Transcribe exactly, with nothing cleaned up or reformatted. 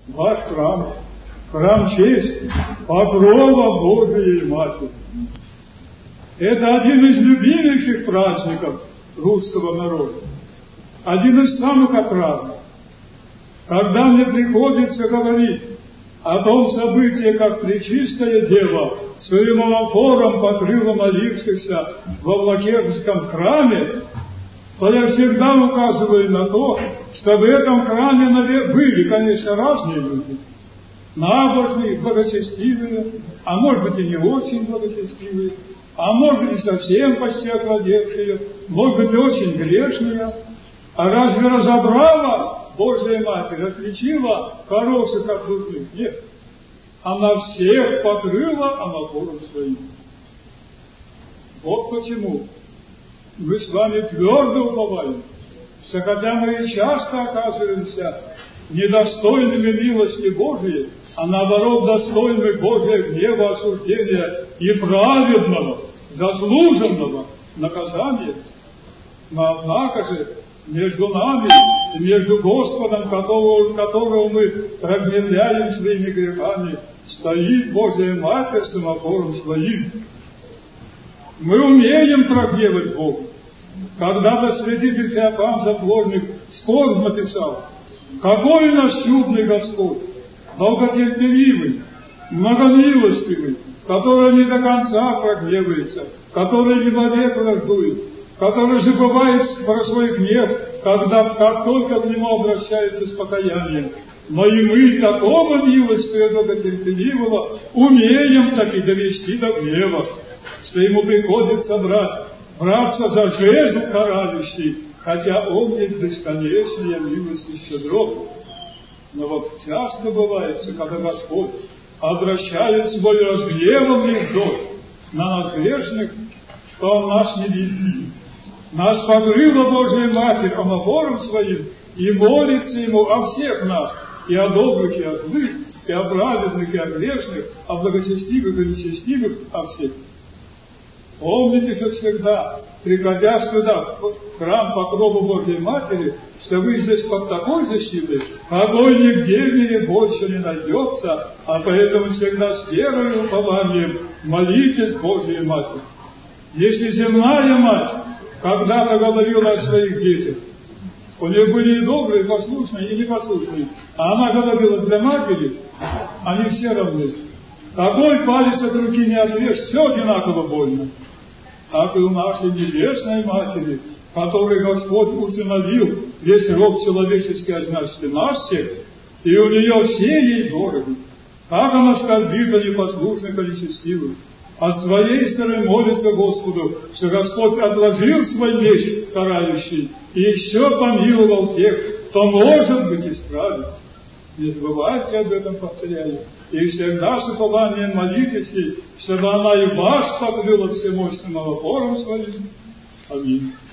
ваш храм, храм чести, покрова Божией Матери. Это один из любимейших праздников русского народа, один из самых отрадных. Когда мне приходится говорить о том событии, как Пречистая Дева своим амфором покрыла молившихся во Влакерском храме, то я всегда указываю на то, что в этом храме были, конечно, разные люди, набожные, благочестивые, а может быть и не очень благочестивые, а может быть и совсем почти окладевшие, может быть и очень грешные. А разве разобрала Божья Матерь, отличила хороших от дурных? Нет. Она всех покрыла амфором своим. Вот почему мы с вами твердо уповаем, что хотя мы и часто оказываемся недостойными милости Божией, а наоборот достойны Божия гнева, осуждения и праведного, заслуженного наказания, но однако же между нами и между Господом, которого, которого мы прогневляем своими грехами, стоит Божья Матерь с амфором своим. Мы умеем прогневать Бога. Когда-то святитель Феофан Затворник скорбь написал: какой у нас чудный Господь, долготерпеливый, многомилостивый, который не до конца прогневается, который не вовек враждует, который забывает про свой гнев, когда, как только к нему обращается с покаянием. Но и мы такого милостивого, долготерпеливого умеем таки довести до гнева, что ему приходится брать, браться за жезл карающий, хотя он есть бесконечная милость и щедрот. Но вот часто бывает, когда Господь обращает свой разгневанный взор на нас грешных, что Он нас не видит. Нас покрыла Божья Матерь амфором своим и молится Ему о всех нас, и о добрых, и о злых, и о праведных, и о грешных, о благочестивых и нечестивых, о всех. Помните же всегда, приходя сюда, в храм покрова Божьей Матери, что вы здесь под такой защитой, какой нигде в мире больше не найдется, а поэтому всегда с верой и упованием молитесь Божьей Матери. Если земная мать когда-то говорила о своих детях, у нее были и добрые, и послушные, и непослушные, а она говорила для матери, они все равны. Какой палец от руки не отрежь, все одинаково больно. Так и у нашей небесной Матери, которой Господь усыновил весь род человеческий, а значит и наш всех, и у нее все ей дороги. Как она скорбит о непослушных и нечестивых, а своей стороны молится Господу, что Господь отложил свой меч карающий и еще помиловал тех, кто может быть исправится. Не забывайте об этом, повторяю. И всегда с упованием молитесь ей, чтобы она и вас покрыла всемощным амфором своим. Аминь.